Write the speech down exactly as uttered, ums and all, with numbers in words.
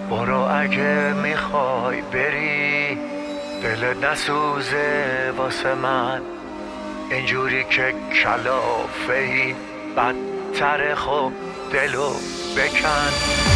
برو اگه میخوای بری، دلت نسوزه واسه من، اینجوری که کلافه‌ای بدتر، خب دلو بکن.